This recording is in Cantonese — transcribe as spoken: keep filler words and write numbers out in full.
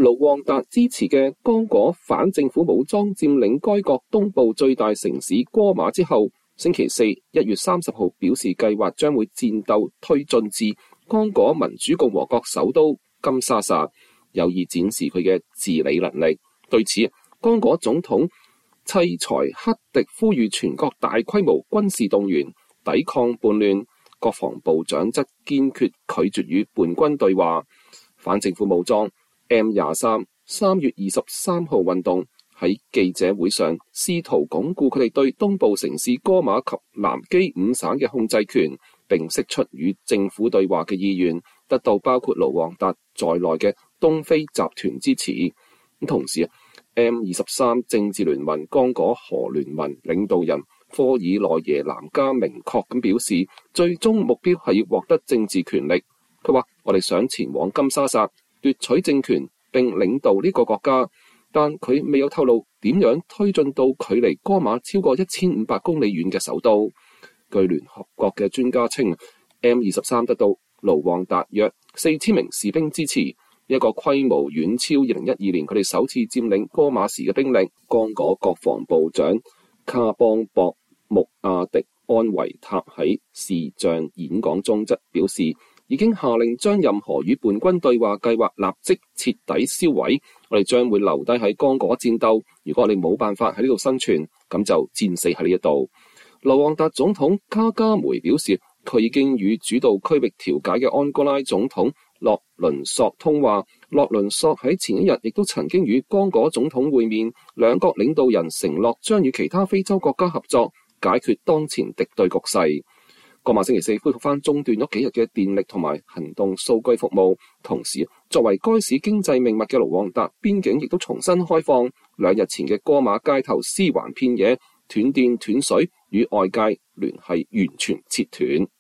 盧旺達支持嘅剛果反政府武裝佔領該國東部最大城市戈馬之後，星期四一月三十號表示計劃將會戰鬥推進至剛果民主共和國首都金沙薩，有意展示佢嘅治理能力。對此，剛果總統砌才克迪呼籲全國大規模軍事動員，抵抗叛亂。國防部長則堅決拒絕與叛軍對話。反政府武裝 M 廿三三月二十三號運動喺記者會上試圖鞏固佢哋對東部城市戈馬及南基五省嘅控制權，並釋出與政府對話嘅意願，得到包括盧旺達在內嘅東非集團支持。同時 M 二十三政治聯盟剛果河聯盟領導人科爾內耶南加明確咁表示，最終目標係要獲得政治權力。佢話：我哋想前往金沙薩奪取政權並領導呢個國家，但佢未有透露點樣推進到距離戈馬超過一千五百公里遠嘅首都。據聯合國嘅專家稱 M 二十三得到盧旺達約四千名士兵支持，一個規模遠超二零一二年佢哋首次佔領戈馬時嘅兵力。剛果國防部長卡邦博穆亞迪安維塔喺視像演講中則表示，已經下令將任何與叛軍對話計劃立即徹底銷毀。我哋將會留低喺剛果戰鬥，如果我哋冇辦法喺呢度生存，咁就戰死喺呢一度。盧旺達總統卡加梅表示，佢已經與主導區域調解嘅安哥拉總統洛倫索通話。洛倫索喺前一日亦都曾經與剛果總統會面，兩國領導人承諾將與其他非洲國家合作，解決當前敵對局勢。戈馬星期四恢復翻中斷咗幾日嘅電力同埋行動數據服務，同時作為該市經濟命脈嘅盧旺達邊境亦都重新開放。兩日前嘅戈馬街頭屍橫遍野，斷電斷水，與外界聯繫完全切斷。